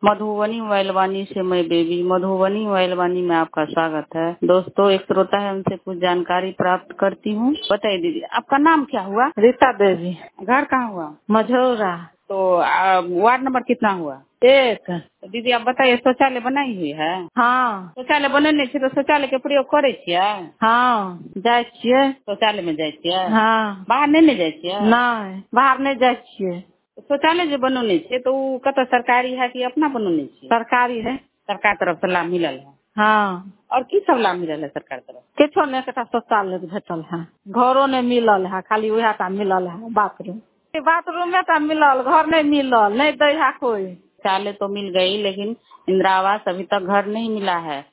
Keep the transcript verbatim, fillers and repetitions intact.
Madhubani mobile वाणी से मैं baby Madhubani mobile वाणी में आपका स्वागत है। दोस्तों, एक श्रोता है, उनसे कुछ जानकारी प्राप्त करती हूँ। बताइए दीदी, आपका नाम क्या हुआ? रीता देवी। घर कहाँ हुआ? मझौरा। तो आ, वार्ड नंबर कितना हुआ? एक। तो दीदी आप बताइए, शौचालय बनाई हुई है? हाँ। शौचालय बनेने छै तो शौचालय के प्रयोग करे छियै? हाँ, जाय छियै। शौचालय में जाय छियै? हाँ। बाहर नहीं ने जाय छियै? नहीं, बाहर नहीं जाय छियै। शौचालय जो बनौने छै तो उ कतऽ सरकारी है कि अपना बनौने छियै? सरकारी है। सरकार तरफ से लाभ मिलल है? हाँ। और की सब लाभ मिलल है सरकार तरफ? किछो नहीं, एकटा शौचालय भेटल है। घरो नहीं मिलल है, खाली वह टा मिलल है, बाथरूम। बाथरूम में टा मिलल, घर नहीं मिलल, नहीं दे है कोई। शौचालय तो मिल गई, लेकिन इंदिरा आवास अभी तक घर नहीं मिला है।